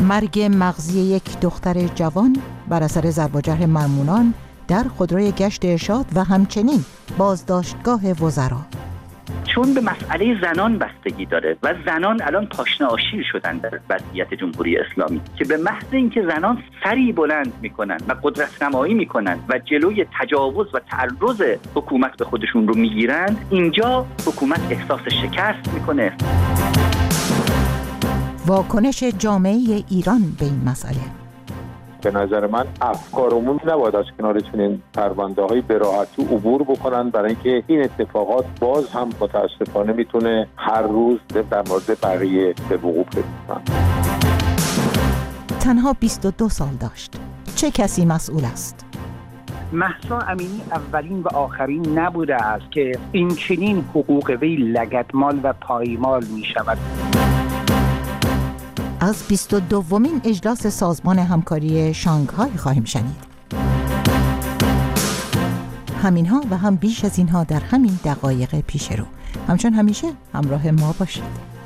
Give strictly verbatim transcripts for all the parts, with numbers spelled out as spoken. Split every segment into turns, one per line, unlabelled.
مرگ مغزی یک دختر جوان بر اثر ضرب و جرح مامونان در خودروی گشت ارشاد و همچنین بازداشتگاه وزرا.
چون به مسئله زنان بستگی داره و زنان الان پاشنه آشیل شدن در وضعیت جمهوری اسلامی که به محض اینکه زنان سری بلند میکنن و قدرت نمایی میکنن و جلوی تجاوز و تعرض حکومت به خودشون رو میگیرن، اینجا حکومت احساس شکست میکنه.
واکنش جامعه ایران به این مسئله.
به نظر من افکار عمومی نباید از کنار چنین پرونده‌های به راحتی عبور بکنن، برای اینکه این اتفاقات باز هم متاسفانه میتونه هر روز در مورد بقیه به وقوع برسن.
تنها بیست و دو سال داشت. چه کسی مسئول است؟
مهسا امینی اولین و آخرین نبوده است که این چنین حقوق وی لگدمال و پایمال می شود.
از بیست و دومین اجلاس سازمان همکاری شانگهای خواهیم شنید. همینها و هم بیش از اینها در همین دقایق پیش رو. همچون همیشه همراه ما باشید.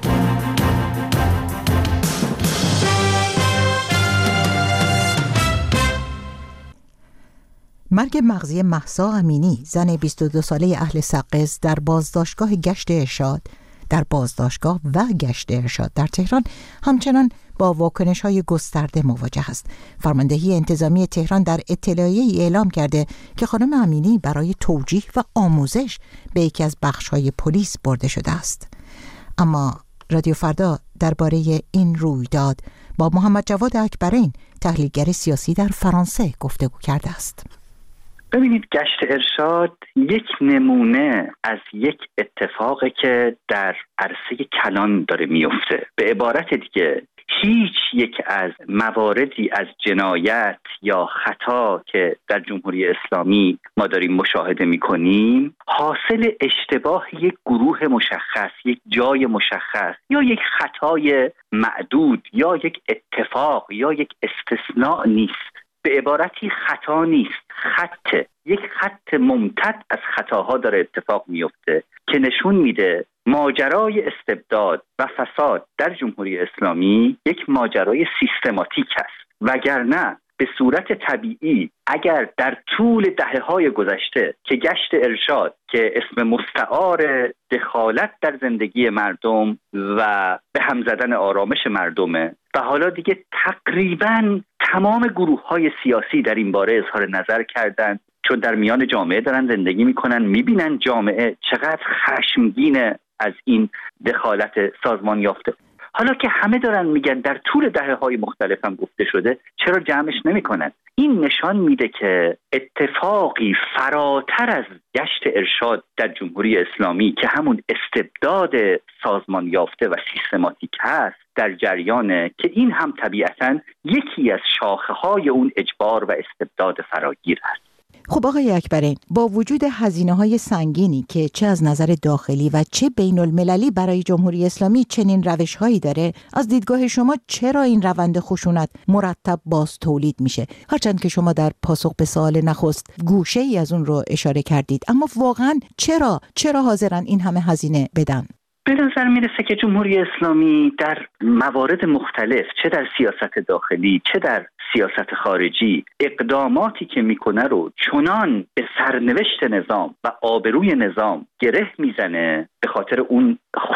مرگ مغزی مهسا امینی، زن بیست و دو ساله اهل سقز، در بازداشتگاه گشت ارشاد در بازداشتگاه و گشت ارشاد در تهران همچنان با واکنش‌های گسترده مواجه است. فرماندهی انتظامی تهران در اطلاعیه‌ای اعلام کرده که خانم امینی برای توجیه و آموزش به یکی از بخش‌های پلیس برده شده است. اما رادیو فردا درباره این رویداد با محمد جواد اکبرین، تحلیلگر سیاسی در فرانسه، گفتگو کرده است.
ببینید، گشت ارشاد یک نمونه از یک اتفاقی که در عرصه کلان داره میفته. به عبارت دیگه، هیچ یک از مواردی از جنایت یا خطا که در جمهوری اسلامی ما داریم مشاهده میکنیم حاصل اشتباه یک گروه مشخص، یک جای مشخص یا یک خطای معدود یا یک اتفاق یا یک استثناء نیست. به عبارتی خطا نیست، خطه. یک خط ممتد از خطاها داره اتفاق میفته که نشون میده ماجرای استبداد و فساد در جمهوری اسلامی یک ماجرای سیستماتیک است. وگرنه به صورت طبیعی اگر در طول دهه‌های گذشته که گشت ارشاد که اسم مستعار دخالت در زندگی مردم و به هم زدن آرامش مردمه و حالا دیگه تقریباً تمام گروه‌های سیاسی در این باره اظهار نظر کردن، چون در میان جامعه دارن زندگی میکنن، میبینن جامعه چقدر خشمگینه از این دخالت سازمان یافته. حالا که همه دارن میگن در طول دهه‌های مختلف هم گفته شده، چرا جمعش نمیکنن؟ این نشان میده که اتفاقی فراتر از گشت ارشاد در جمهوری اسلامی که همون استبداد سازمان یافته و سیستماتیک هست در جریانه، که این هم طبیعتاً یکی از شاخه‌های اون اجبار و استبداد فراگیر است.
خب آقای اکبرین، با وجود هزینه‌های سنگینی که چه از نظر داخلی و چه بین المللی برای جمهوری اسلامی چنین روش‌هایی داره، از دیدگاه شما چرا این روند خشونت مرتب باز تولید میشه؟ هرچند که شما در پاسخ به سوال نخست گوشه‌ای از اون رو اشاره کردید، اما واقعاً چرا چرا حاضرن این همه هزینه بدن؟
به نظر میرسه که جمهوری اسلامی در موارد مختلف، چه در سیاست داخلی چه در سیاست خارجی، اقداماتی که میکنه رو چنان به سرنوشت نظام و آبروی نظام گره میزنه به خاطر اون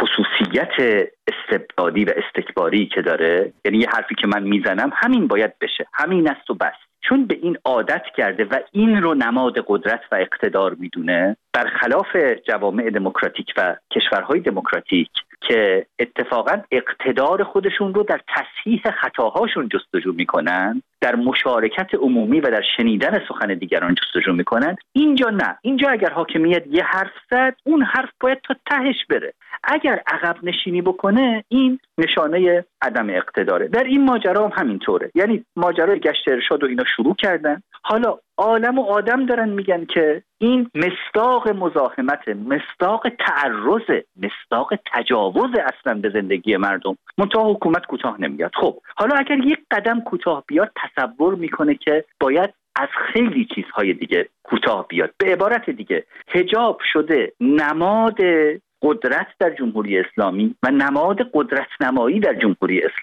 خصوصیت استبدادی و استکباری که داره. یعنی یه حرفی که من میزنم همین باید بشه، همین است و بس. چون به این عادت کرده و این رو نماد قدرت و اقتدار میدونه، برخلاف جوامع دموکراتیک و کشورهای دموکراتیک که اتفاقا اقتدار خودشون رو در تصحیح خطاهاشون جستجو میکنن، در مشارکت عمومی و در شنیدن سخن دیگران جستجو میکنن، اینجا نه. اینجا اگر حاکمیت یه حرف زد، اون حرف باید تا تهش بره. اگر عقب نشینی بکنه، این نشانه عدم اقتداره. در این ماجرا هم همینطوره. یعنی ماجرای گشت ارشاد و اینا شروع کردن، حالا عالم و آدم دارن میگن که این مصداق مزاحمت، مصداق تعرض، مصداق تجاوز اصلا به زندگی مردم. منتها حکومت کوتاه نمیاد. خب حالا اگر یک قدم کوتاه بیاد، تصور میکنه که باید از خیلی چیزهای دیگه کوتاه بیاد. به عبارت دیگه، حجاب شده نماد قدرت در جمهوری اسلامی و نماد قدرت نمایی در جمهوری اسلامی.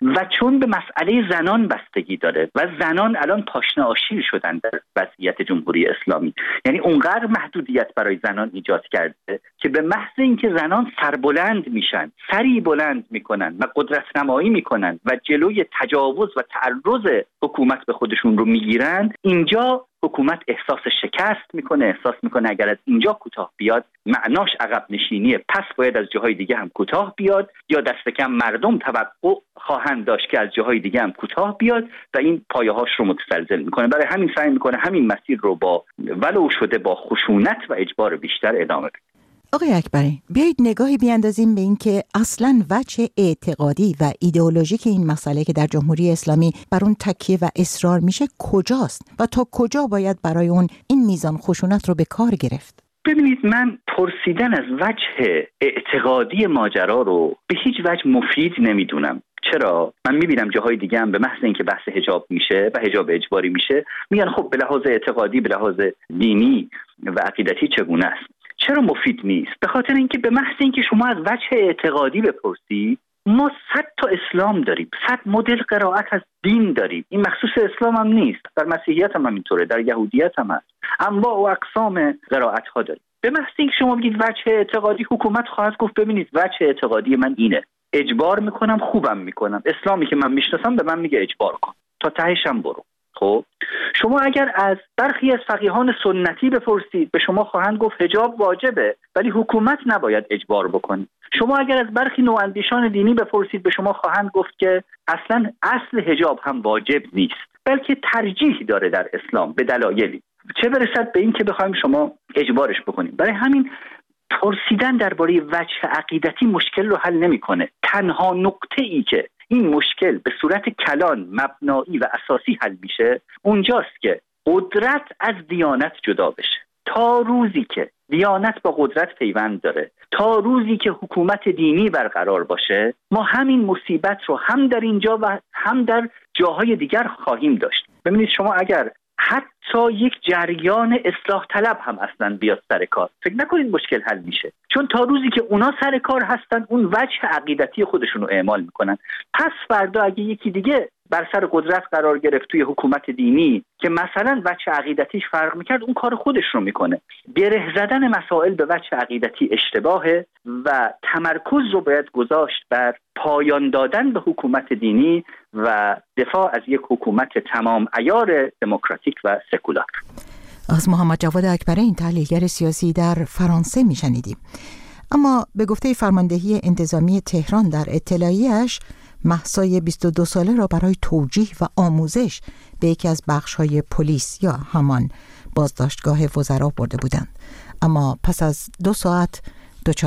و چون به مسئله زنان بستگی داره و زنان الان پاشنه آشیل شدن در وضعیت جمهوری اسلامی، یعنی اونقدر محدودیت برای زنان ایجاد کرده که به محض اینکه زنان سربلند میشن، سری بلند میکنن و قدرت نمایی میکنن و جلوی تجاوز و تعرض حکومت به خودشون رو میگیرن، اینجا حکومت احساس شکست میکنه، احساس میکنه اگر از اینجا کوتاه بیاد معناش عقب نشینیه، پس باید از جاهای دیگه هم کوتاه بیاد، یا دست کم مردم توقع خواهند داشت که از جاهای دیگه هم کوتاه بیاد و این پایه‌هاش رو متزلزل میکنه. برای همین سعی میکنه همین مسیر رو با ولو شده با خشونت و اجبار بیشتر ادامه بده.
آقای اکبری، بیایید نگاهی بیاندازیم به این که اصلاً وجه اعتقادی و ایدئولوژیک این مسئله که در جمهوری اسلامی بر اون تکیه و اصرار میشه کجاست و تا کجا باید برای اون این میزان خشونت رو به کار گرفت؟
ببینید، من پرسیدن از وجه اعتقادی ماجرا رو به هیچ وجه مفید نمیدونم. چرا؟ من میبینم جاهای دیگه هم به محض اینکه بحث حجاب میشه و حجاب اجباری میشه میگن خب به لحاظ اعتقادی، به لحاظ دینی و عقیدتی چگونه است. چرا مفید نیست؟ به خاطر اینکه به محض اینکه شما از وجه اعتقادی بپرسید، ما صد تا اسلام داریم، صد مدل قرائت از دین داریم. این مخصوص اسلام هم نیست، در مسیحیت هم اینطوره، در یهودیت هم هست، انواع و اقسام قرائت ها داریم. به محض اینکه شما بگید وجه اعتقادی، حکومت خواهد گفت ببینید وجه اعتقادی من اینه، اجبار میکنم، خوبم میکنم، اسلامی که من میشناسم به من میگه اجبار کن، تا تهش هم برو. خب شما اگر از برخی از فقیهان سنتی بپرسید، به شما خواهند گفت حجاب واجبه ولی حکومت نباید اجبار بکنه. شما اگر از برخی نواندیشان دینی بپرسید، به شما خواهند گفت که اصلا اصل حجاب هم واجب نیست، بلکه ترجیح داره در اسلام به دلایلی، چه برسد به این که بخوایم شما اجبارش بکنیم. برای همین پرسیدن درباره وجه عقیدتی مشکل رو حل نمیکنه. تنها نقطه ای که این مشکل به صورت کلان، مبنایی و اساسی حل میشه اونجاست که قدرت از دیانت جدا بشه. تا روزی که دیانت با قدرت پیوند داره، تا روزی که حکومت دینی برقرار باشه، ما همین مصیبت رو هم در اینجا و هم در جاهای دیگر خواهیم داشت. ببینید شما اگر حتی یک جریان اصلاح طلب هم اصلا بیاد سر کار، فکر نکنید مشکل حل میشه، چون تا روزی که اونا سر کار هستن اون وجه عقیدتی خودشون رو اعمال میکنن. پس فردا اگه یکی دیگه بر سر قدرت قرار گرفت توی حکومت دینی که مثلا وجه عقیدتیش فرق میکرد، اون کار خودش رو میکنه. گره زدن مسائل به وجه عقیدتی اشتباهه و تمرکز رو باید گذاشت بر پایان دادن به حکومت دینی و دفاع از یک حکومت تمام عیار دموکراتیک و سکولار.
از محمد جواد اکبری، این تحلیلگر سیاسی در فرانسه میشنیدیم. اما به گفته فرماندهی انتظامی تهران در اطلاعیه‌اش، مهسای بیست و دو ساله را برای توجیه و آموزش به یکی از بخش‌های پلیس یا همان بازداشتگاه وزرا برده بودند، اما پس از دو ساعت دچار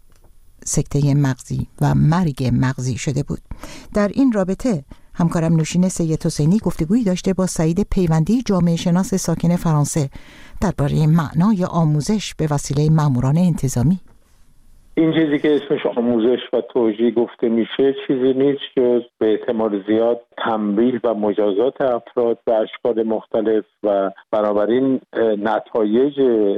سکته مغزی و مرگ مغزی شده بود. در این رابطه همکارم نوشین سید حسینی گفتگویی داشته با سعید پیوندی، جامعه شناس ساکن فرانسه، درباره معنای آموزش به وسیله ماموران انتظامی.
این چیزی که اسمش آموزش و توجیه گفته میشه چیزی نیست جز به احتمال زیاد تنبیه و مجازات افراد به اشکال مختلف و بنابراین نتایج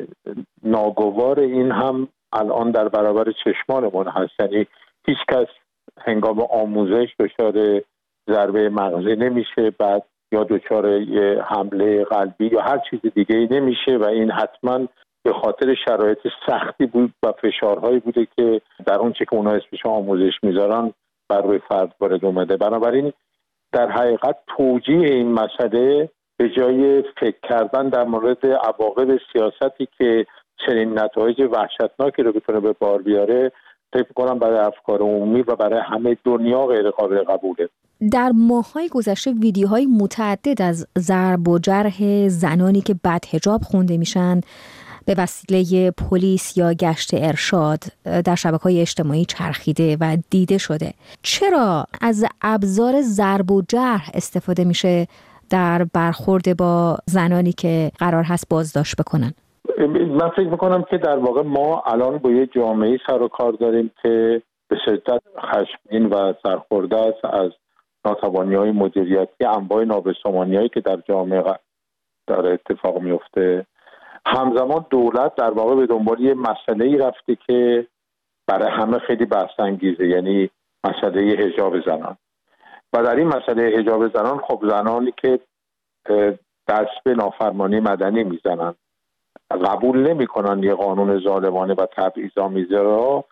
ناگوار این هم الان در برابر چشمانمون هست. یعنی هیچ کس هنگام آموزش دچار ضربه مغزی نمیشه، بعد یا دچار حمله قلبی یا هر چیز دیگه ای نمیشه و این حتما به خاطر شرایط سختی بود و فشارهایی بوده که در اون چه که اونا اسمش آموزش میذارن بر روی فرد وارد اومده. بنابراین در حقیقت توجیه این مسئله به جای فکر کردن در مورد عواقب سیاستی که چنین نتایج وحشتناکی رو بتونه به بار بیاره، فکر کنم برای افکار عمومی و برای همه دنیا غیر قابل قبوله.
در ماه‌های گذشته ویدیوهای متعدد از ضرب و جرح زنانی که بدحجاب خونده میشن به وسیله پلیس یا گشت ارشاد در شبکه‌های اجتماعی چرخیده و دیده شده. چرا از ابزار ضرب و جرح استفاده میشه در برخورد با زنانی که قرار هست بازداشت بکنن؟
من فکر میکنم که در واقع ما الان با یه جامعه سر و کار داریم که به شدت خشمگین و سرخورده است از ناتوانی‌های مدیریتی، انواع نابسامانی‌هایی که در جامعه داره اتفاق میفته. همزمان دولت در واقع به دنبال یه مسئله‌ای رفته که برای همه خیلی بحث انگیزه، یعنی مسئله حجاب زنان. و در این مسئله حجاب زنان، خب زنانی که دست به نافرمانی مدنی میزنن، قبول نمیکنن یه قانون ظالمانه و تبعیض‌آمیزه را،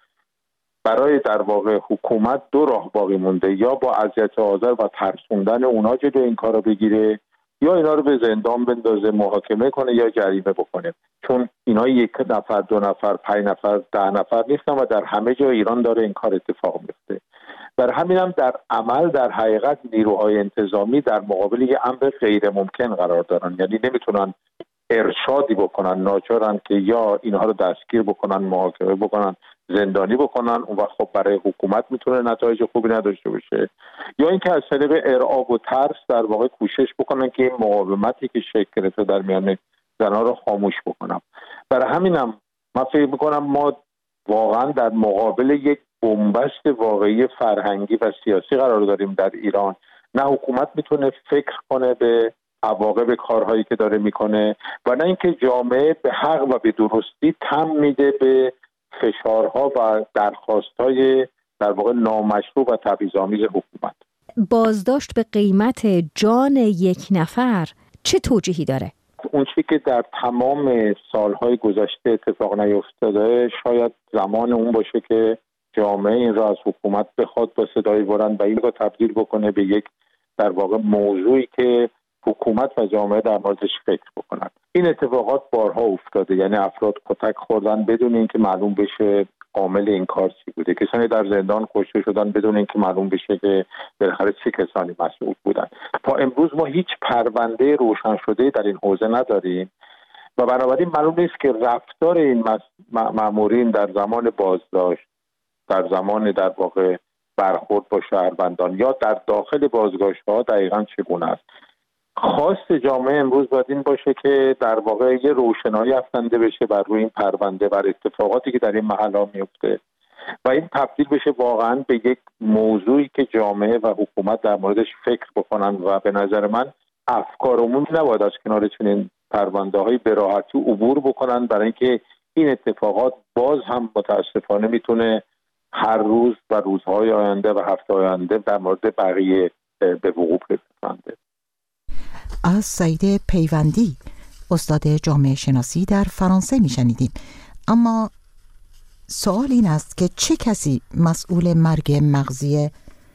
برای در واقع حکومت دو راه باقی مونده: یا با اذیت آزار و ترسوندن اونا جلوی این کارو بگیره، یا اینا رو به زندان بندازه، محاکمه کنه یا جریمه بکنه. چون اینا یک نفر، دو نفر، پنج نفر، ده نفر نیستن و در همه جای ایران داره این کار اتفاق میفته. بر همین هم در عمل در حقیقت نیروهای انتظامی در مقابل یه امر غیر ممکن قرار دارن، یعنی نمیتونن ارشادی بکنن، ناچارن که یا اینها رو دستگیر بکنن، محاکمه بکنن، زندانی بکنن. اون وقت خب برای حکومت میتونه نتایج خوبی نداشته باشه، یا اینکه از طریق ارعاب و ترس در واقع کوشش بکنن که این مقاومتی که شکل گرفته در میان زنها رو خاموش بکنن. برای همینم من فکر میکنم ما واقعا در مقابل یک بنبست واقعی فرهنگی و سیاسی قرار داریم در ایران. نه حکومت میتونه فکر کنه به عواقب کارهایی که داره میکنه و نه اینکه جامعه به حق و به درستی تم میده به فشارها و درخواستهای در واقع نامشروع و تبعیض‌آمیز حکومت.
بازداشت به قیمت جان یک نفر چه توجیهی داره؟
اون چیزی که در تمام سالهای گذشته اتفاق نیفتاده، شاید زمان اون باشه که جامعه این را از حکومت بخواد با صدای بلند و این رو تبدیل بکنه به یک در واقع موضوعی که حکومت و جامعه در موردش فکر بکنن. این اتفاقات بارها افتاده، یعنی افراد کتک خوردن بدون اینکه معلوم بشه عامل این کار چی بوده. کسانی در زندان کشته شدن بدون اینکه معلوم بشه که بالاخره چه کسانی مسئول بودن. تا امروز ما هیچ پرونده روشن شده در این حوزه نداریم و بنابراین معلوم نیست که رفتار این مامورین در زمان بازداشت، در زمان در واقع برخورد با شهروندان یا در داخل بازداشت‌ها دقیقاً چگونه است. خواست جامعه امروز باید این باشه که در واقع یه روشنایی افکنده بشه بر روی این پرونده، بر اتفاقاتی که در این محل‌ها میفته و این تبدیل بشه واقعاً به یک موضوعی که جامعه و حکومت در موردش فکر بکنن و به نظر من افکار عمومی نباید از کنار چنین پرونده‌های به راحتی عبور بکنن، برای اینکه این اتفاقات باز هم متاسفانه میتونه هر روز و روزهای آینده و هفته آینده در مورد بقیه به وقوع برسنده.
از سعید پیوندی، استاد جامعه شناسی در فرانسه میشنیدیم. اما سوال این است که چه کسی مسئول مرگ مغزی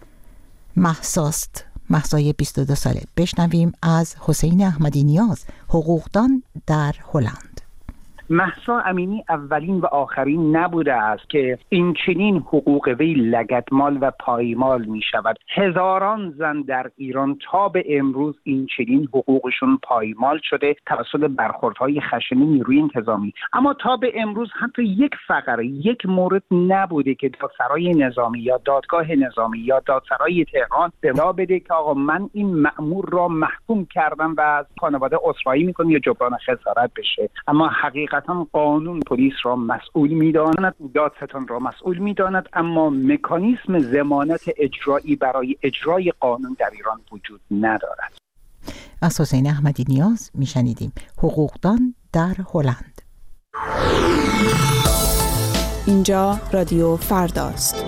مهساست؟ مهسای بیست و دو ساله. بشنویم از حسین احمدی نیاز، حقوقدان در هلند.
مهسا امینی اولین و آخرین نبوده است که این چنین حقوق وی لگدمال و پایمال می شود. هزاران زن در ایران تا به امروز این چنین حقوقشون پایمال شده توسط برخوردهای خشنی نیروی انتظامی. اما تا به امروز حتی یک فقره، یک مورد نبوده که دادسرای نظامی یا دادگاه نظامی یا دادسرای تهران اطلاع بده که آقا من این مأمور را محکوم کردم و از خانواده عذرخواهی میکنم یا جبران خسارت بشه. اما حقیقت قانون پلیس را مسئول می‌داند، دادستان را مسئول می‌داند، اما مکانیزم ضمانت اجرایی برای اجرای قانون در ایران وجود ندارد.
از حسین احمدی نیاز میشنیدیم، حقوقدان در هلند.
اینجا رادیو فرداست.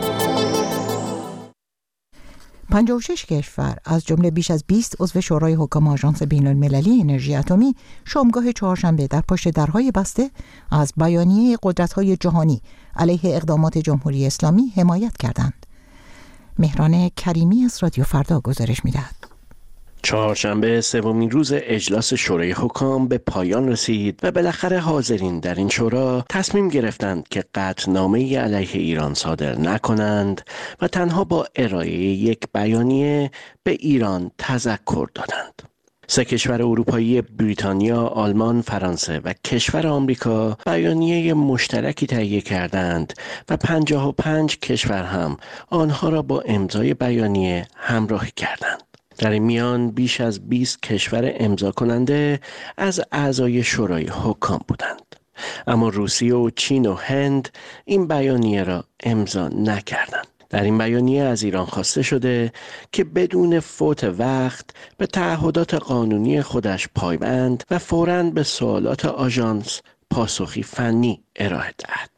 پنجاه و شش کشور از جمله بیش از بیست عضو شورای حکام آژانس بین‌المللی انرژی اتمی شامگاه چهارشنبه در پشت درهای بسته از بیانیه قدرت‌های جهانی علیه اقدامات جمهوری اسلامی حمایت کردند. مهران کریمی از رادیو فردا گزارش می‌دهد.
چهارشنبه سومین روز اجلاس شورای حکام به پایان رسید و بالاخره حاضرین در این شورا تصمیم گرفتند که قطعنامه‌ای علیه ایران صادر نکنند و تنها با ارائه یک بیانیه به ایران تذکر دادند. سه کشور اروپایی بریتانیا، آلمان، فرانسه و کشور آمریکا بیانیه مشترکی تهیه کردند و پنجاه و پنج کشور هم آنها را با امضای بیانیه همراهی کردند. در این میان بیش از بیست کشور امضا کننده از اعضای شورای حکام بودند. اما روسیه و چین و هند این بیانیه را امضا نکردند. در این بیانیه از ایران خواسته شده که بدون فوت وقت به تعهدات قانونی خودش پایبند و فوراً به سوالات آژانس پاسخی فنی ارائه دهد.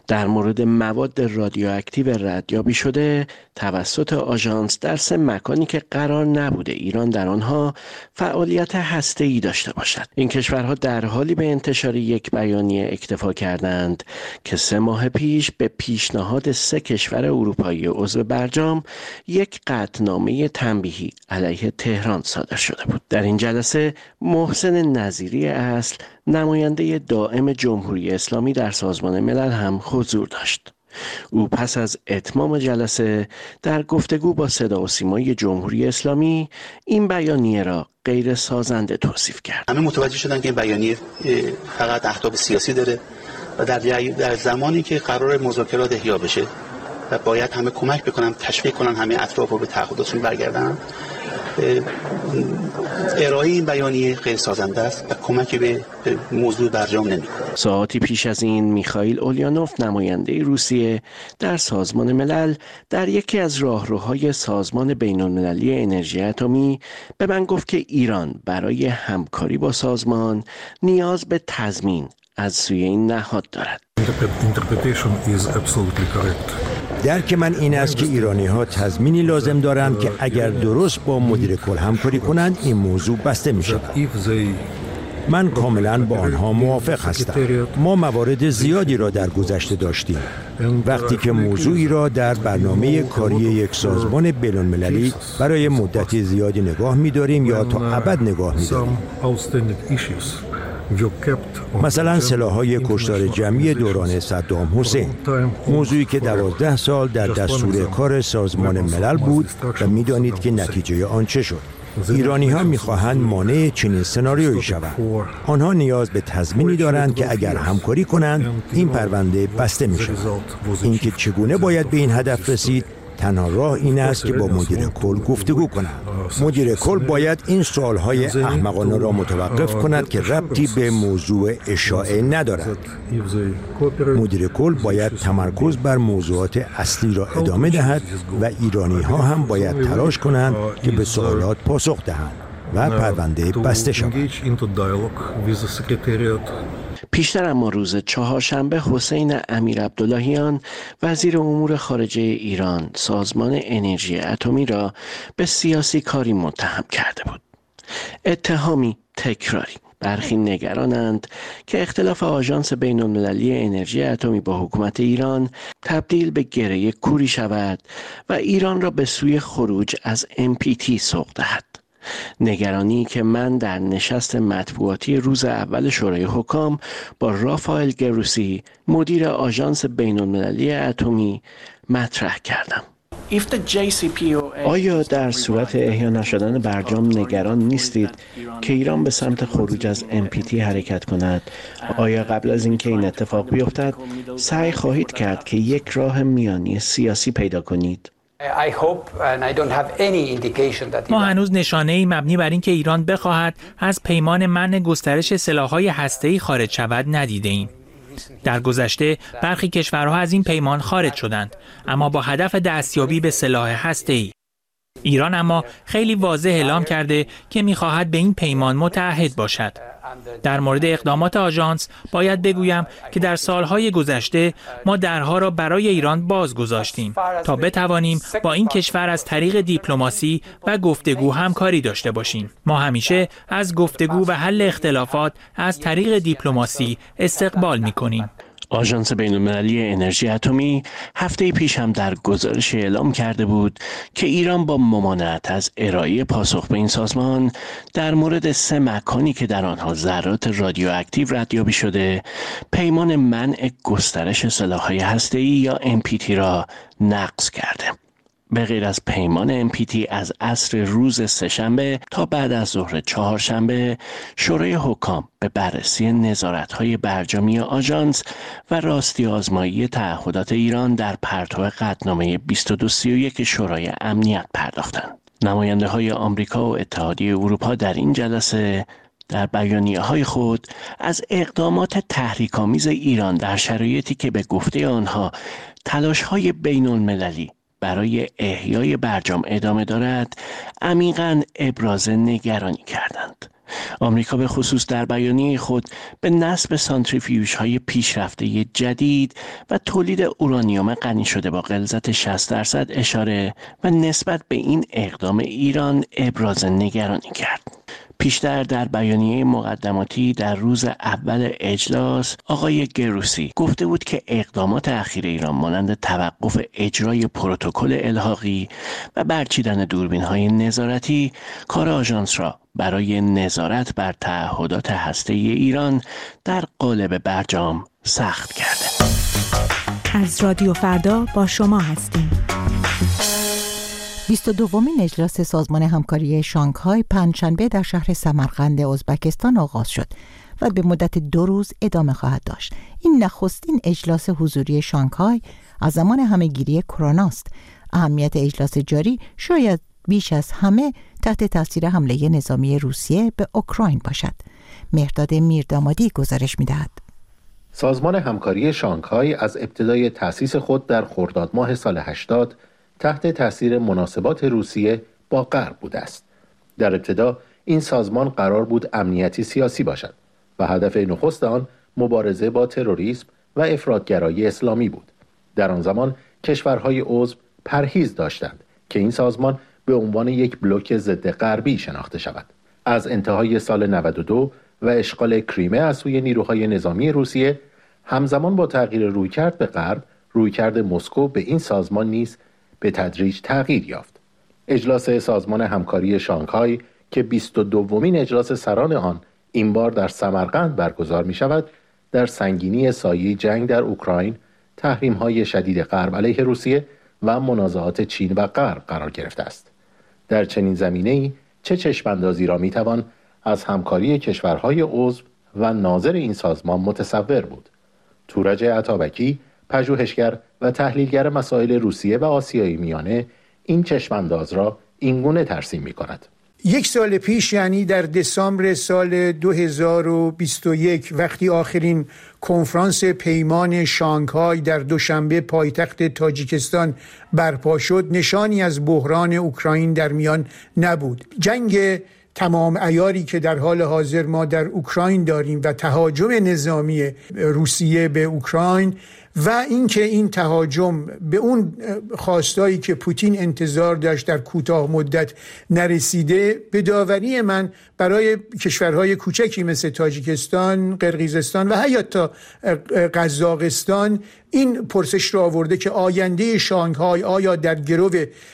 در مورد مواد رادیواکتیو ردیابی شده توسط آژانس در سه مکانی که قرار نبوده ایران در آنها فعالیت هسته‌ای داشته باشد. این کشورها در حالی به انتشار یک بیانیه اکتفا کردند که سه ماه پیش به پیشنهاد سه کشور اروپایی عضو برجام یک قطعنامه تنبیهی علیه تهران صادر شده بود. در این جلسه محسن نظیری اصل نماینده دائم جمهوری اسلامی در سازمان ملل هم حضور داشت. او پس از اتمام جلسه در گفتگو با صدا و سیمای جمهوری اسلامی این بیانیه را غیر سازنده توصیف کرد.
همه متوجه شدن که این بیانیه فقط اهداف سیاسی داره و در در زمانی که قرار مذاکرات احیا بشه و باید همه کمک بکنن، تشویق کنن همه اطراف رو به تعهداتشون برگردن، ارائه این بیانیه غیر سازنده است و کمکی به موضوع برجام نمی‌کنه.
ساعتی پیش از این میخائیل اولیا-نوف نماینده روسیه در سازمان ملل در یکی از راهروهای سازمان بین‌المللی انرژی اتمی به من گفت که ایران برای همکاری با سازمان نیاز به تضمین از سوی این نهاد دارد.
درک من این است که ایرانی ها تضمینی لازم دارند که اگر درست با مدیر کل همکاری کنند این موضوع بسته می شود. من کاملا با آنها موافق هستم. ما موارد زیادی را در گذشته داشتیم. وقتی که موضوعی را در برنامه کاری یک سازمان بین‌المللی برای مدتی زیادی نگاه می داریم یا تا ابد نگاه می داریم. مثلا سلاح‌های کشتار جمعی دوران صدام حسین، موضوعی که دوازده سال در دستور کار سازمان ملل بود و می‌دانید که نتیجه آن چه شد. ایرانی ها می‌خواهند مانع چنین سناریویی شوند. آنها نیاز به تضمینی دارند که اگر همکاری کنند این پرونده بسته می‌شود. اینکه چگونه باید به این هدف رسید، تنها راه این است که با مدیر کل گفتگو کنند. مدیر کل باید این سوالهای احمقانه را متوقف کند که ربطی به موضوع اشاعه ندارد. مدیر کل باید تمرکز بر موضوعات اصلی را ادامه دهد و ایرانی ها هم باید تلاش کنند که به سوالات پاسخ دهند و پرونده بسته شود.
پیشتر اما روز چهارشنبه حسین امیرعبداللهیان وزیر امور خارجه ایران سازمان انرژی اتمی را به سیاسی کاری متهم کرده بود. اتهامی تکراری. برخی نگرانند که اختلاف آژانس بین‌المللی انرژی اتمی با حکومت ایران تبدیل به گره کوری شود و ایران را به سوی خروج از ام پی تی سوق دهد. نگرانی که من در نشست مطبوعاتی روز اول شورای حکام با رافائل گروسی مدیر آژانس بین‌المللی اتمی مطرح کردم. آیا در صورت احیا نشدن برجام نگران نیستید که ایران به سمت خروج از ام پی تی حرکت کند؟ آیا قبل از اینکه این اتفاق بیفتد سعی خواهید کرد که یک راه میانی سیاسی پیدا کنید؟
ما هنوز نشانه‌ای مبنی بر اینکه ایران بخواهد از پیمان منع گسترش سلاح‌های هسته‌ای خارج شود ندیده‌ایم. در گذشته برخی کشورها از این پیمان خارج شدند، اما با هدف دستیابی به سلاح هسته‌ای. ایران اما خیلی واضح اعلام کرده که می‌خواهد به این پیمان متعهد باشد. در مورد اقدامات آژانس باید بگویم که در سالهای گذشته ما درها را برای ایران باز گذاشتیم تا بتوانیم با این کشور از طریق دیپلماسی و گفتگو همکاری داشته باشیم. ما همیشه از گفتگو و حل اختلافات از طریق دیپلماسی استقبال می‌کنیم.
آژانس بین‌المللی انرژی اتمی هفته پیش هم در گزارش اعلام کرده بود که ایران با ممانعت از ارائه پاسخ به این سازمان در مورد سه مکانی که در آنها ذرات رادیواکتیو ردیابی شده پیمان منع گسترش سلاح‌های هسته‌ای یا ام پی تی را نقض کرده. به غیر از پیمان ام پی تی از عصر روز سه‌شنبه تا بعد از ظهر چهارشنبه شورای حکام به بررسی نظارت‌های برجامی آژانس و راستی آزمایی تعهدات ایران در پرتو قطعنامه بیست و دو سی و یک شورای امنیت پرداختند. نماینده‌های آمریکا و اتحادیه اروپا در این جلسه در بیانیه‌های خود از اقدامات تحریک‌آمیز ایران در شرایطی که به گفته آنها تلاش‌های بین‌المللی برای احیای برجام ادامه دارد عمیقاً ابراز نگرانی کردند. آمریکا به خصوص در بیانیه خود به نصب سانتریفیوژهای پیشرفته جدید و تولید اورانیوم غنی شده با غلظت شصت درصد اشاره و نسبت به این اقدام ایران ابراز نگرانی کرد. پیشتر در بیانیه مقدماتی در روز اول اجلاس آقای گروسی گفته بود که اقدامات اخیر ایران مانند توقف اجرای پروتکل الحاقی و برچیدن دوربین‌های نظارتی کار آژانس را برای نظارت بر تعهدات هسته‌ای ایران در قالب برجام سخت کرده.
از رادیو فردا با شما هستیم.
بیست و دومین اجلاس سازمان همکاری شانگهای پنجشنبه در شهر سمرقند ازبکستان آغاز شد و به مدت دو روز ادامه خواهد داشت. این نخستین اجلاس حضوری شانگهای از زمان همهگیری کرونا است. اهمیت اجلاس جاری شاید بیش از همه تحت تاثیر حمله نظامی روسیه به اوکراین باشد. مهرداد میردامادی گزارش می‌دهد.
سازمان همکاری شانگهای از ابتدای تأسیس خود در خرداد ماه سال هشتاد تحت تاثیر مناسبات روسیه با غرب بوده است. در ابتدا این سازمان قرار بود امنیتی سیاسی باشد و هدف نخست آن مبارزه با تروریسم و افراطگرایی اسلامی بود. در آن زمان کشورهای عضو پرهیز داشتند که این سازمان به عنوان یک بلوک ضد غربی شناخته شود. از انتهای سال نود و دو و اشغال کریمه از سوی نیروهای نظامی روسیه، همزمان با تغییر رویکرد به غرب، رویکرد مسکو به این سازمان نیز به تدریج تغییر یافت. اجلاس سازمان همکاری شانگهای که بیست و دومین اجلاس سران آن این بار در سمرقند برگزار می شود، در سنگینی سایه جنگ در اوکراین، تحریم‌های شدید غرب علیه روسیه و منازعات چین و غرب قرار گرفته است. در چنین زمینه‌ای چه چشم‌اندازی را می‌توان از همکاری کشورهای عضو و ناظر این سازمان متصور بود؟ تورج عطابکی، پژوهشگر و تحلیلگر مسائل روسیه و آسیای میانه، این چشم‌انداز را اینگونه ترسیم می‌کند.
یک سال پیش، یعنی در دسامبر سال دو هزار و بیست و یک، وقتی آخرین کنفرانس پیمان شانگهای در دوشنبه پایتخت تاجیکستان برپا شد، نشانی از بحران اوکراین در میان نبود. جنگ تمام عیاری که در حال حاضر ما در اوکراین داریم و تهاجم نظامی روسیه به اوکراین و اینکه این تهاجم به اون خواستایی که پوتین انتظار داشت در کوتاه مدت نرسیده، به داوری من برای کشورهای کوچکی مثل تاجیکستان، قرقیزستان و حتی قزاقستان این پرسش را آورده که آینده شانگهای آیا در گرو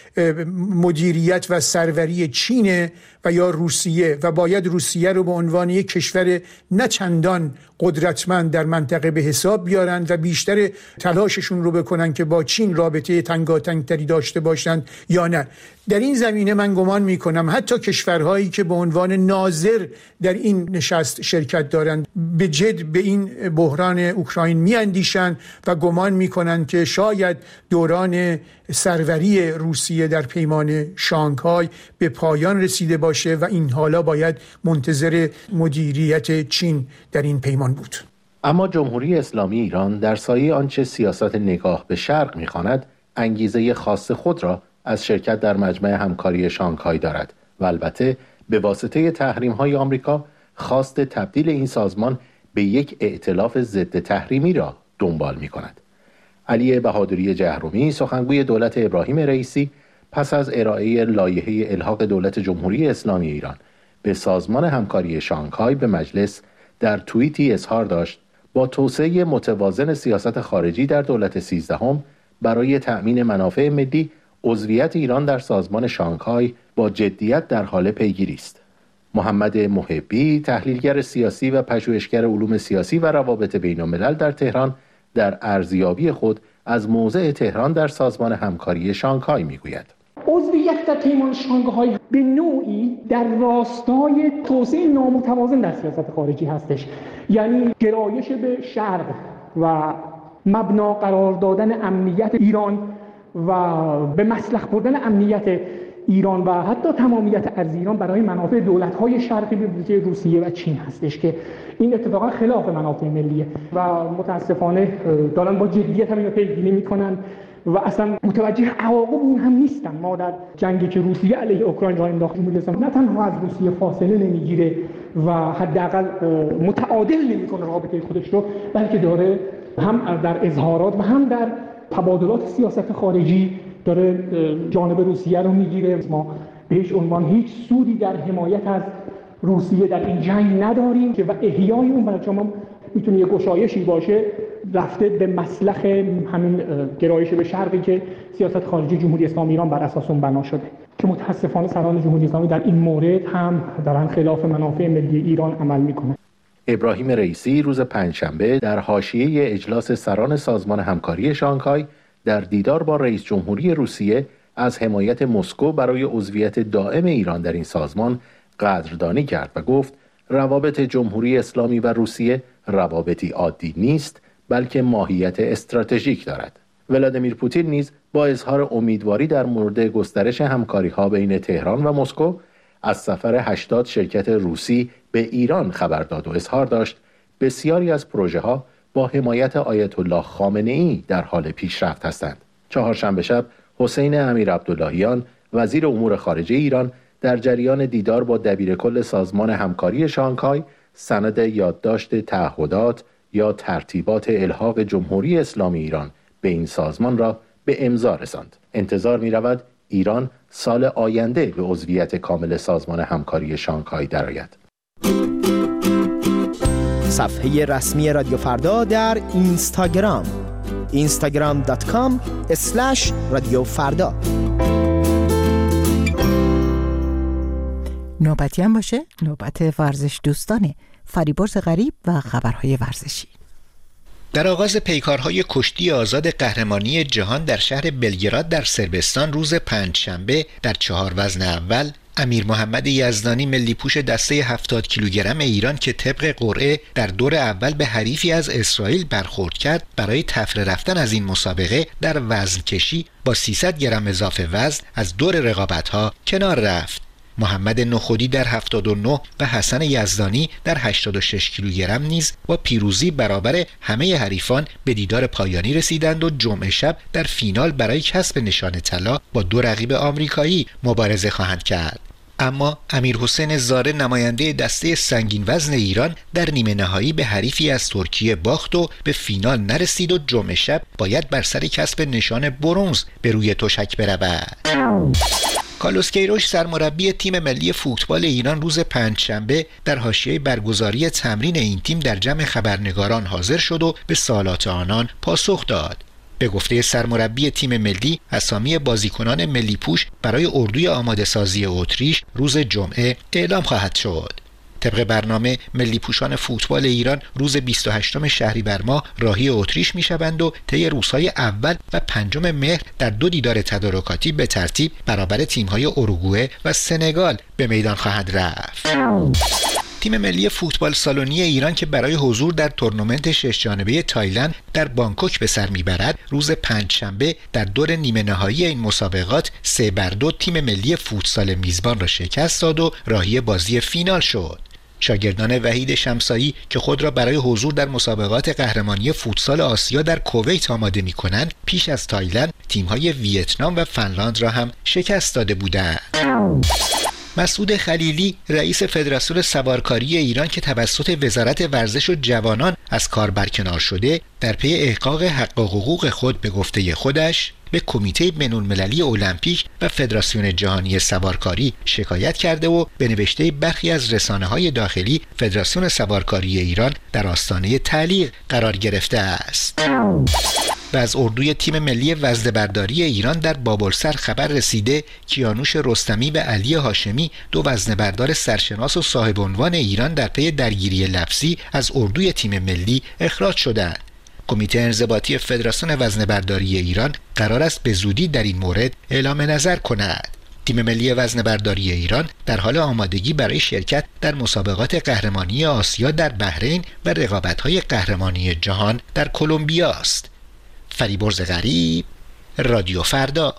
مدیریت و سروری چین و یا روسیه و باید روسیه رو به عنوان یک کشور نه چندان قدرتمند در منطقه به حساب بیارن و بیشتر تلاششون رو بکنن که با چین رابطه تنگاتنگتری داشته باشند یا نه. در این زمینه من گمان میکنم حتی کشورهایی که به عنوان ناظر در این نشست شرکت دارند به جد به این بحران اوکراین میاندیشند و گمان میکنند که شاید دوران سروری روسیه در پیمان شانگهای به پایان رسیده باشه و این حالا باید منتظر مدیریت چین در این پیمان بود.
اما جمهوری اسلامی ایران در سایه آنچه سیاست نگاه به شرق می‌خواند، انگیزه خاص خود را از شرکت در مجمع همکاری شانگهای دارد و البته به واسطه تحریم‌های آمریکا خواست تبدیل این سازمان به یک ائتلاف ضد تحریمی را دنبال می‌کند. علی بهادری جهرومی، سخنگوی دولت ابراهیم رئیسی، پس از ارائه لایحه الحاق دولت جمهوری اسلامی ایران به سازمان همکاری شانگهای به مجلس، در توییتی اظهار داشت با توسعه متوازن سیاست خارجی در دولت سیزدهم برای تأمین منافع ملی، عضویت ایران در سازمان شانگهای با جدیت در حال پیگیری است. محمد محبی، تحلیلگر سیاسی و پژوهشگر علوم سیاسی و روابط بین الملل در تهران، در ارزیابی خود از موضع تهران در سازمان همکاری شانگهای میگوید:
عضویت در پیمان شانگهای به نوعی در راستای توسعه نامتوازن در سیاست خارجی هستش، یعنی گرایش به شرق و مبنا قرار دادن امنیت ایران و به مصلح بردن امنیت ایران و حتی تمامیت ارض ایران برای منافع دولت‌های شرقی به ویژه روسیه و چین هستش که این اتفاقا خلاف منافع ملیه و متاسفانه دارن با جدیت هم اینو پیگیری میکنن و اصلا متوجه عواقب اون هم نیستن. ما در جنگی که روسیه علیه اوکراین راه انداخت، نه تنها از روسیه فاصله نمیگیره، و حداقل متعادل نمی‌کنه رابطه خودش رو، بلکه داره هم در اظهارات و هم در تبادلات سیاست خارجی داره جانب روسیه رو میگیره. ما به هیچ عنوان هیچ سودی در حمایت از روسیه در این جنگ نداریم که و احیای اون برای شما میتونه یه گشایشی باشه رفته به مسلخ همین گرایش به شرقی که سیاست خارجی جمهوری اسلامی ایران بر اساس اون بنا شده، که متاسفانه سران جمهوری اسلامی در این مورد هم دارن خلاف منافع ملی ایران عمل میکنن.
ابراهیم رئیسی روز پنجشنبه در حاشیه اجلاس سران سازمان همکاری شانگهای در دیدار با رئیس جمهوری روسیه از حمایت مسکو برای عضویت دائم ایران در این سازمان قدردانی کرد و گفت روابط جمهوری اسلامی و روسیه روابطی عادی نیست، بلکه ماهیت استراتژیک دارد. ولادیمیر پوتین نیز با اظهار امیدواری در مورد گسترش همکاری‌ها بین تهران و مسکو از سفر هشتاد شرکت روسی به ایران خبر داد و اظهار داشت بسیاری از پروژه‌ها با حمایت آیت الله خامنه‌ای در حال پیشرفت هستند. چهارشنبه شب حسین امیرعبداللهیان وزیر امور خارجه ایران در جریان دیدار با دبیرکل سازمان همکاری شانگهای سند یادداشت تعهدات یا ترتیبات الحاق جمهوری اسلامی ایران به این سازمان را به امضا رساند. انتظار می رود ایران سال آینده به عضویت کامل سازمان همکاری شانگهای درآید.
صفحه رسمی رادیو فردا در اینستاگرام اینستاگرام دات کام اسلش رادیو فردا.
نوبتی هم باشه نوبت ورزش دوستانه، فریبرز غریب و خبرهای ورزشی.
در آغاز پیکارهای کشتی آزاد قهرمانی جهان در شهر بلگراد در صربستان روز پنجشنبه در چهار وزن اول امیر محمد یزدانی ملی پوش دسته هفتاد کیلوگرم ایران که طبق قرعه در دور اول به حریفی از اسرائیل برخورد کرد، برای تفره رفتن از این مسابقه در وزن کشی با سیصد گرم اضافه وزن از دور رقابت‌ها کنار رفت. محمد نخودی در هفتاد و نه و حسن یزدانی در هشتاد و شش کیلوگرم نیز با پیروزی برابر همه حریفان به دیدار پایانی رسیدند و جمعه شب در فینال برای کسب نشان طلا با دو رقیب آمریکایی مبارزه خواهند کرد. اما امیر حسین زاره نماینده دسته سنگین وزن ایران در نیمه نهایی به حریفی از ترکیه باخت و به فینال نرسید و جمعه شب باید بر سر کسب نشان برنز به روی تشک برود. کارلوس کیروش سرمربی تیم ملی فوتبال ایران روز پنجشنبه در حاشیه برگزاری تمرین این تیم در جمع خبرنگاران حاضر شد و به سوالات آنان پاسخ داد. به گفته سرمربی تیم ملی، اسامی بازیکنان ملی پوش برای اردوی آماده سازی اتریش روز جمعه اعلام خواهد شد. طبق برنامه ملی پوشان فوتبال ایران روز بیست و هشتم شهریور ماه راهی اتریش میشوند و طی روزهای اول و پنجم مهر در دو دیدار تدارکاتی به ترتیب برابر تیم‌های اوروگوئه و سنگال به میدان خواهد رفت. تیم ملی فوتبال سالونی ایران که برای حضور در تورنمنت شش جانبه تایلند در بانکوک به سر میبرد، روز پنجشنبه در دور نیمه نهایی این مسابقات سه بر دو تیم ملی فوتسال میزبان را شکست داد و راهی بازی فینال شد. شاگردان وحید شمسایی که خود را برای حضور در مسابقات قهرمانی فوتسال آسیا در کویت آماده می‌کنند، پیش از تایلند تیم‌های ویتنام و فنلاند را هم شکست داده بودند. مسعود خلیلی رئیس فدراسیون سوارکاری ایران که توسط وزارت ورزش و جوانان از کار برکنار شده، در پی احقاق حق و حقوق خود به گفته خودش به کمیته بین‌المللی المپیک و فدراسیون جهانی سوارکاری شکایت کرده و به نوشته برخی از رسانه‌های داخلی فدراسیون سوارکاری ایران در آستانه تعلیق قرار گرفته است. و از اردوی تیم ملی وزنه‌برداری ایران در بابلسر خبر رسیده کیانوش رستمی و علی هاشمی، دو وزنه‌بردار سرشناس و صاحب عنوان ایران، در پی درگیری لفظی از اردوی تیم ملی اخراج شدند. کمیته انضباطی فدراسیون وزنه‌برداری ایران قرار است به زودی در این مورد اعلام نظر کند. تیم ملی وزنه‌برداری ایران در حال آمادگی برای شرکت در مسابقات قهرمانی آسیا در بحرین و رقابت‌های قهرمانی جهان در کلمبیا است. فریبرز غریب، رادیو فردا.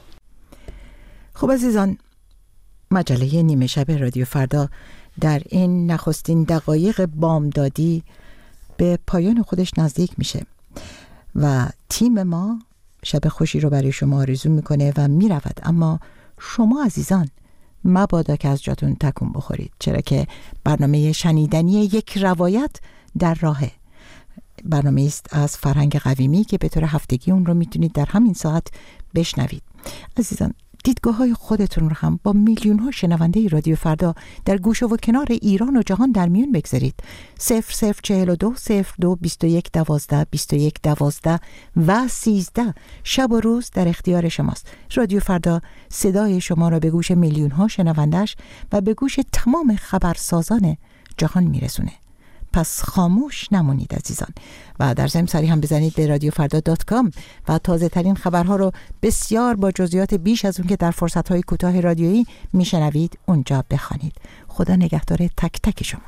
خب عزیزان، مجله نیمه شب رادیو فردا در این نخستین دقایق بامدادی به پایان خودش نزدیک میشه و تیم ما شب خوشی رو برای شما آرزو میکنه و میرود. اما شما عزیزان مبادا که از جاتون تکون بخورید، چرا که برنامه شنیدنی یک روایت در راهه. برنامه است از فرهنگ قویمی که به طور هفتگی اون رو میتونید در همین ساعت بشنوید. عزیزان، دیدگاه های خودتون رو هم با میلیون ها شنونده رادیو فردا در گوشه و کنار ایران و جهان در میون بگذارید. صفر صفر چهل و دو صفر دو بیست و یک دوازده بیست و یک دوازده و سیزده شب و روز در اختیار شماست. رادیو فردا صدای شما را به گوش میلیون ها شنوندش و به گوش تمام خبرسازان جهان میرسونه. پس خاموش نمونید عزیزان، و در ضمن سری هم بزنید به رادیو فردا دات کام و تازه ترین خبرها رو بسیار با جزئیات بیش از اون که در فرصت‌های کوتاه رادیویی میشنوید اونجا بخوانید. خدا نگهدار تک تک شما.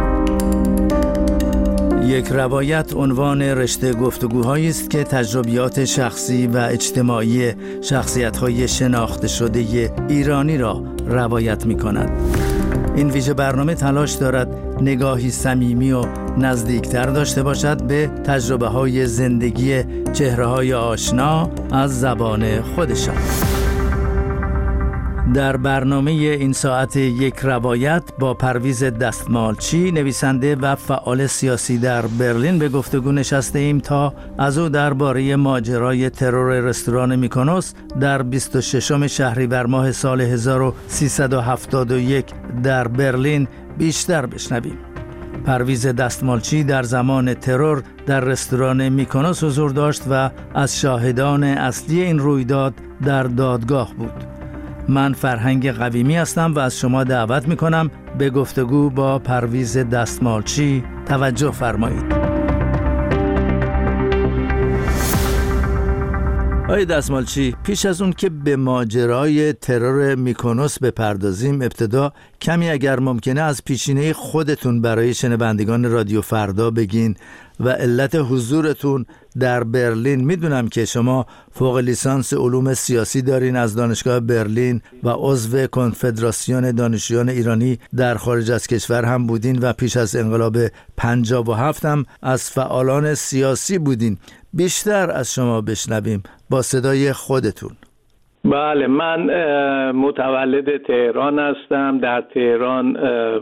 یک روایت عنوان رشته گفتگوهایی است که تجربیات شخصی و اجتماعی شخصیت‌های شناخته شده ایرانی را روایت می‌کند. این ویژه برنامه تلاش دارد نگاهی صمیمی و نزدیکتر داشته باشد به تجربه های زندگی چهره های آشنا از زبان خودشان. در برنامه این ساعت یک روایت با پرویز دستمالچی، نویسنده و فعال سیاسی در برلین، به گفتگو نشسته ایم تا از او درباره ماجرای ترور رستوران میکونوس در بیست و ششم شهریور ماه سال هزار و سیصد و هفتاد و یک در برلین بیشتر بشنویم. پرویز دستمالچی در زمان ترور در رستوران میکونوس حضور داشت و از شاهدان اصلی این رویداد در دادگاه بود. من فرهنگ قویمی هستم و از شما دعوت میکنم به گفتگو با پرویز دستمالچی توجه فرمایید. آقای دستمالچی، پیش از اون که به ماجرای ترور میکونوس بپردازیم، ابتدا کمی اگر ممکنه از پیشینه خودتون برای شنوندگان رادیو فردا بگین و علت حضورتون در برلین. میدونم که شما فوق لیسانس علوم سیاسی دارین از دانشگاه برلین و عضو کنفدراسیون دانشجویان ایرانی در خارج از کشور هم بودین و پیش از انقلاب پنجاه و هفت هم از فعالان سیاسی بودین. بیشتر از شما بشنویم با صدای خودتون.
بله، من متولد تهران هستم. در تهران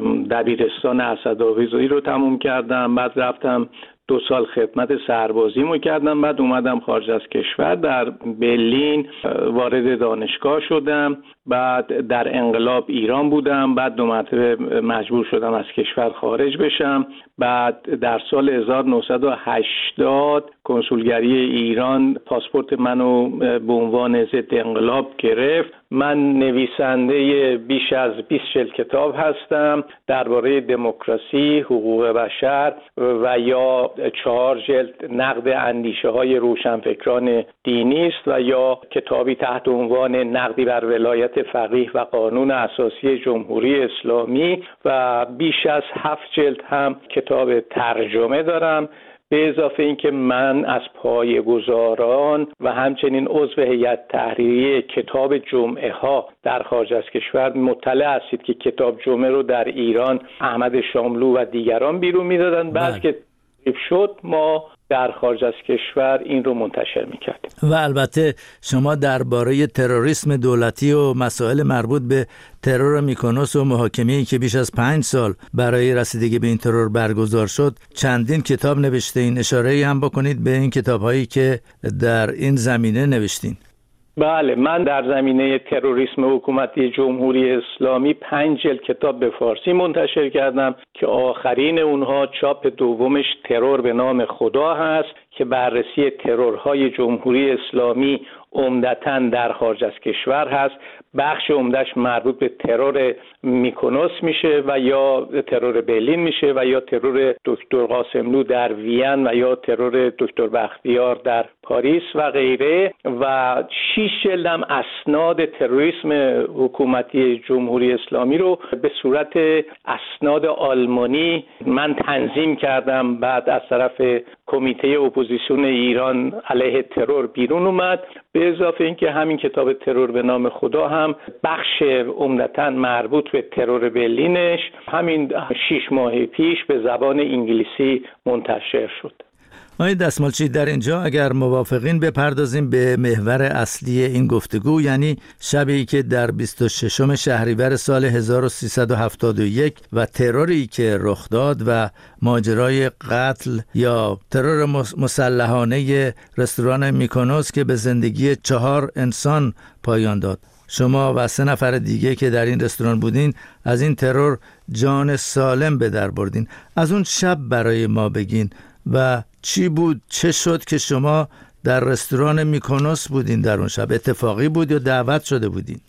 دبیرستان اسدآویزی رو تموم کردم، بعد رفتم دو سال خدمت سربازیمو کردم، بعد اومدم خارج از کشور، در برلین وارد دانشگاه شدم، بعد در انقلاب ایران بودم، بعد دو مرتبه مجبور شدم از کشور خارج بشم. بعد در سال هزار و نهصد و هشتاد کنسولگری ایران پاسپورت منو به عنوان ضد انقلاب گرفت. من نویسنده بیش از بیست جلد کتاب هستم درباره دموکراسی، حقوق بشر و یا چهار جلد نقد اندیشه های روشنفکران دینی است و یا کتابی تحت عنوان نقدی بر ولایت فقیه و قانون اساسی جمهوری اسلامی و بیش از هفت جلد هم کتاب ترجمه دارم. به اضافه اینکه من از پایه‌گذاران و همچنین عضو هیئت تحریریه کتاب جمعه ها در خارج از کشور مطلع هستید که کتاب جمعه رو در ایران احمد شاملو و دیگران بیرون میدادن. بعد که شد ما در خارج از کشور این رو منتشر میکردیم.
و البته شما درباره تروریسم دولتی و مسائل مربوط به ترور میکونوس و محاکمه‌ای که بیش از پنج سال برای رسیدگی به این ترور برگزار شد چندین کتاب نوشتین. اشاره‌ای هم بکنید به این کتاب‌هایی که در این زمینه نوشتین.
بله، من در زمینه تروریسم حکومتی جمهوری اسلامی پنج جلد کتاب به فارسی منتشر کردم که آخرین اونها چاپ دومش ترور به نام خدا هست که بررسی ترورهای جمهوری اسلامی عمدتاً در خارج از کشور هست. بخش عمدش مربوط به ترور میکونوس میشه و یا ترور برلین میشه و یا ترور دکتر قاسملو در وین و یا ترور دکتر بختیار در پاریس و غیره. و شش جلدم اسناد تروریسم حکومتی جمهوری اسلامی رو به صورت اسناد آلمانی من تنظیم کردم، بعد از طرف کمیته اپوزیسیون ایران علیه ترور بیرون اومد. به اضافه اینکه همین کتاب ترور به نام خدا هم بخش عمدتاً مربوط به ترور برلینش همین شش ماه پیش به زبان انگلیسی منتشر شد.
آقای دستمالچی، در اینجا اگر موافقین بپردازیم به محور اصلی این گفتگو، یعنی شبی که در بیست و ششم شهریور سال هزار و سیصد و هفتاد و یک و تروری که رخ داد و ماجرای قتل یا ترور مسلحانه رستوران میکونوس که به زندگی چهار انسان پایان داد. شما و سه نفر دیگه که در این رستوران بودین از این ترور جان سالم به در بردین. از اون شب برای ما بگین و چی بود، چه شد که شما در رستوران میکونوس بودین در اون شب؟ اتفاقی بود یا دعوت شده بودین؟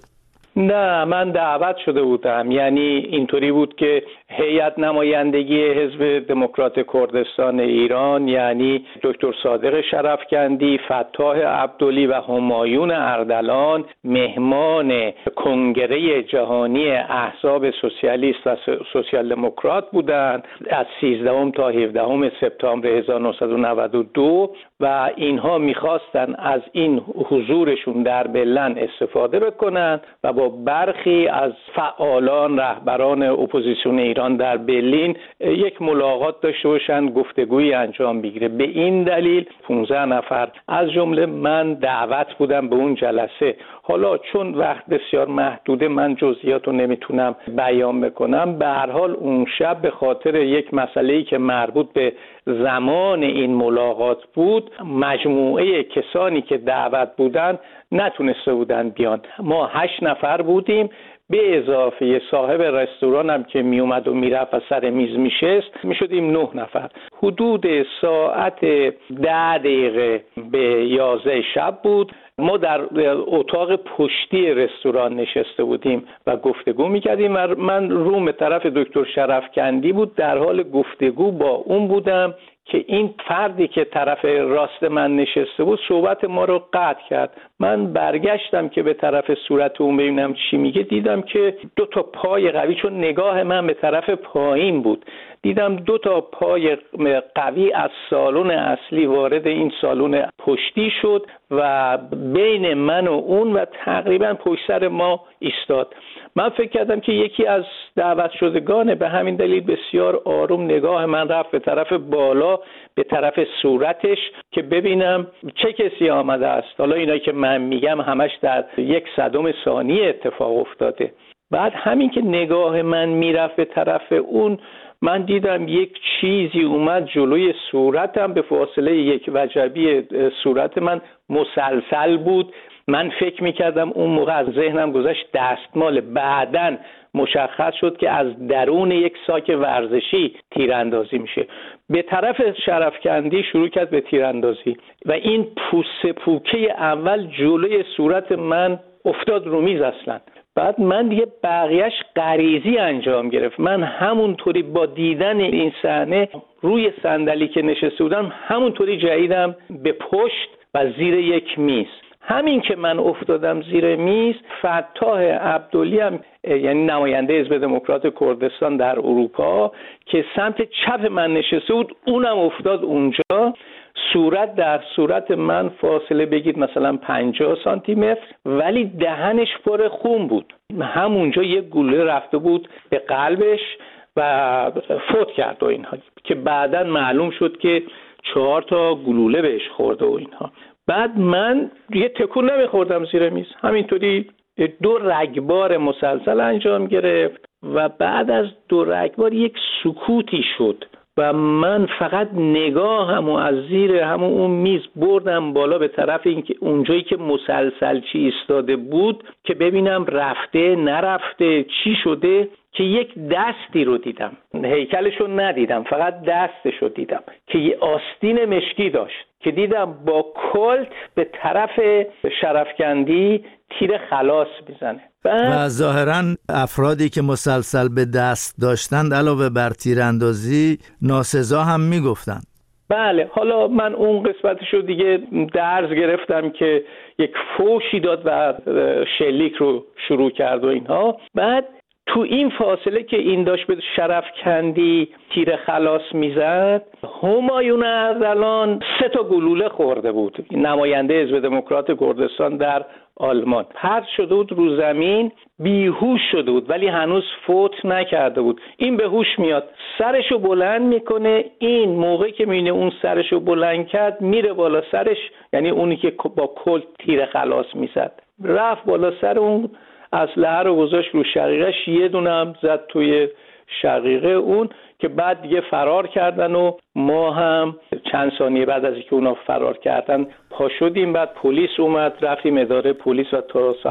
نه، من دعوت شده بودم. یعنی اینطوری بود که هیئت نمایندگی حزب دموکرات کردستان ایران، یعنی دکتر صادق شرفکندی، فتاح عبدلی و همایون اردلان مهمان کنگره جهانی احزاب سوسیالیست و سوسیال دموکرات بودند از سیزدهم تا هفدهم سپتامبر هزار و نهصد و نود و دو و اینها میخواستن از این حضورشون در بلن استفاده بکنن و با برخی از فعالان رهبران اپوزیسیون ایران در برلین یک ملاقات داشته باشن، گفتگویی انجام بگیره. به این دلیل پانزده نفر از جمله من دعوت بودم به اون جلسه. حالا چون وقت بسیار محدوده من جزئیات رو نمیتونم بیان بکنم. به هر حال اون شب به خاطر یک مسئله‌ای که مربوط به زمان این ملاقات بود، مجموعه کسانی که دعوت بودن نتونسته بودن بیان. ما هشت نفر بودیم، به اضافه صاحب رستوران هم که می اومد و میرفت و سر میز میشست میشدیم نه نفر. حدود ساعت ده دقیقه به یازده شب بود. ما در اتاق پشتی رستوران نشسته بودیم و گفتگو میکردیم. من روم به طرف دکتر شرفکندی بود، در حال گفتگو با اون بودم که این فردی که طرف راست من نشسته بود صحبت ما رو قطع کرد. من برگشتم که به طرف صورت اون ببینم چی میگه، دیدم که دو تا پای قوی، چون نگاه من به طرف پایین بود، دیدم دو تا پای قوی از سالن اصلی وارد این سالن پشتی شد و بین من و اون و تقریبا پشت سر ما ایستاد. من فکر کردم که یکی از دعوت شدگانه، به همین دلیل بسیار آروم نگاه من رفت به طرف بالا، به طرف صورتش که ببینم چه کسی آمده است. حالا اینایی که من میگم همش در یک صدم ثانیه اتفاق افتاده. بعد همین که نگاه من میرفت به طرف اون، من دیدم یک چیزی اومد جلوی صورتم، به فاصله یک وجبی صورت من مسلسل بود. من فکر میکردم اون موقع از ذهنم گذشت دستمال. بعداً مشخص شد که از درون یک ساک ورزشی تیراندازی میشه. به طرف شرفکندی شروع کرد به تیراندازی و این پوست پوکه اول جلوی صورت من افتاد رو میز اصلا. بعد من دیگه بقیهش غریزی انجام گرفت. من همونطوری با دیدن این صحنه روی صندلی که نشسته بودم همونطوری جهیدم به پشت و زیر یک میز. همین که من افتادم زیر میز، فتاح عبدلی هم یعنی نماینده حزب دموکرات کردستان در اروپا که سمت چپ من نشسته بود، اونم افتاد اونجا. صورت در صورت من فاصله بگید مثلا پنجاه سانتی متر، ولی دهنش پر خون بود. همونجا یک گلوله رفته بود به قلبش و فوت کرد و اینها، که بعداً معلوم شد که چهار تا گلوله بهش خورده و اینها. بعد من یه تکون نمیخوردم زیر میز، همینطوری دو رگبار مسلسل انجام گرفت و بعد از دو رگبار یک سکوتی شد و من فقط نگاهمو از زیر همون اون میز بردم بالا به طرف اینکه اونجایی که مسلسل چی ایستاده بود که ببینم رفته نرفته چی شده، که یک دستی رو دیدم، هیکلش رو ندیدم، فقط دستش رو دیدم که یه آستین مشکی داشت که دیدم با کلت به طرف شرفکندی تیر خلاص میزنه.
و ظاهراً افرادی که مسلسل به دست داشتند علاوه بر تیراندازی ناسزا هم میگفتند.
بله، حالا من اون قسمتش رو دیگه درز گرفتم که یک فوشی داد و شلیک رو شروع کرد و اینها. بعد تو این فاصله که این داشت به شرفکندی تیر خلاص میزد، همایون اردلان سه تا گلوله خورده بود، نماینده حزب دموکرات کردستان در آلمان. پرت شده بود رو زمین، بیهوش شده بود ولی هنوز فوت نکرده بود. این به هوش میاد، سرشو بلند میکنه، این موقع که میبینه اون سرشو بلند کرد میره بالا سرش، یعنی اونی که با کلت تیر خلاص میزد رفت بالا سر اون، اسلحه رو گذاشت رو شقیقش، یه دونه هم زد توی شقیقه اون که بعد دیگه فرار کردن و ما هم چند ثانیه بعد از اینکه اونا فرار کردن پا شدیم. بعد پلیس اومد، رفتیم اداره پلیس و تا